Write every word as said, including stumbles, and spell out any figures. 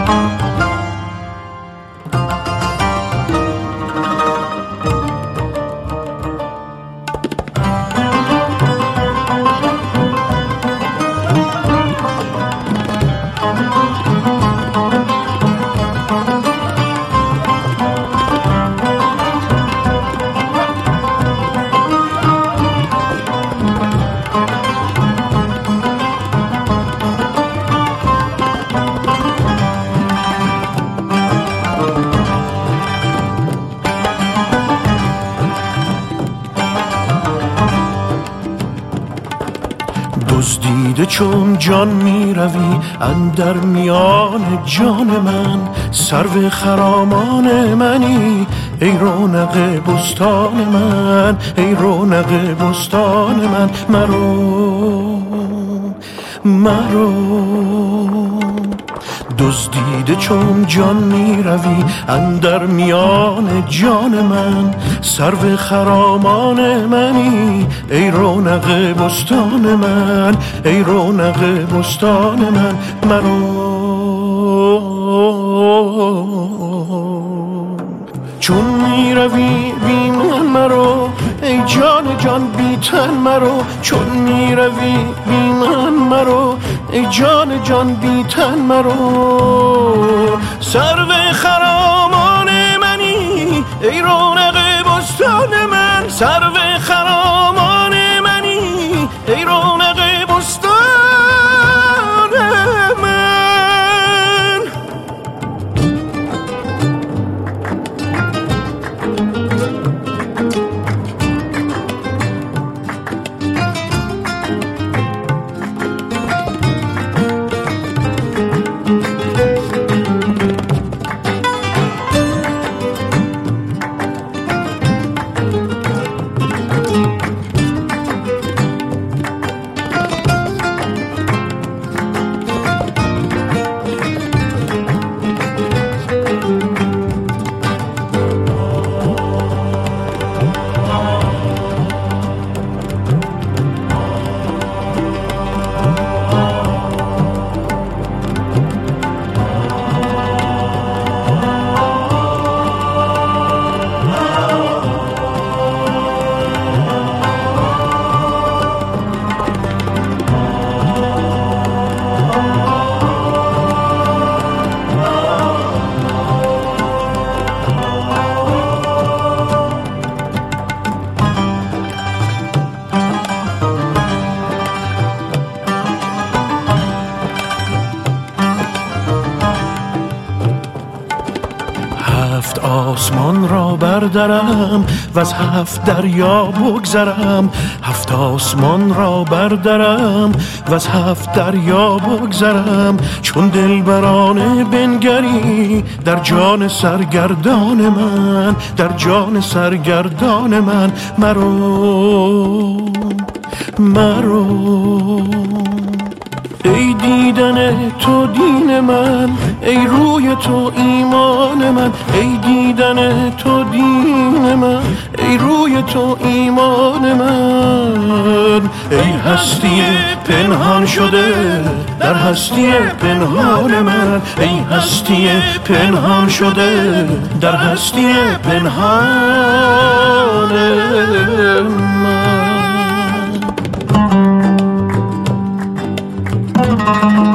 دزدیده چون جان می روی اندر میان جان من، سرو خرامان منی ای رونق بستان من، ای رونق بستان من. مرو مرو دزدیده چون جان می روی اندر میان جان من، سرو خرامان منی ای رونق بستان من، ای رونق بستان من. مرو چون می روی بی من مرو ای جان جان بی تن مرو، چون می روی بی من مرو ای جان جان بی تن مرو. سرو خرامان منی ای رونق بستان من، سرو خرامان منی ای رونق بستان من. هفت آسمان را بردرم و از هفت دریا بگذرم، هفت آسمان را بردرم و از هفت دریا بگذرم. چون دلبرانه بنگری در جان سرگردان من، در جان سرگردان من. مرو مرو ای دیدن تو دین من، ای روی تو ایمان من، ای دیدن تو دین من، ای روی تو ایمان من. ای هستی پنهان شده در هستی پنهان من، ای هستی پنهان شده در هستی پنهان من.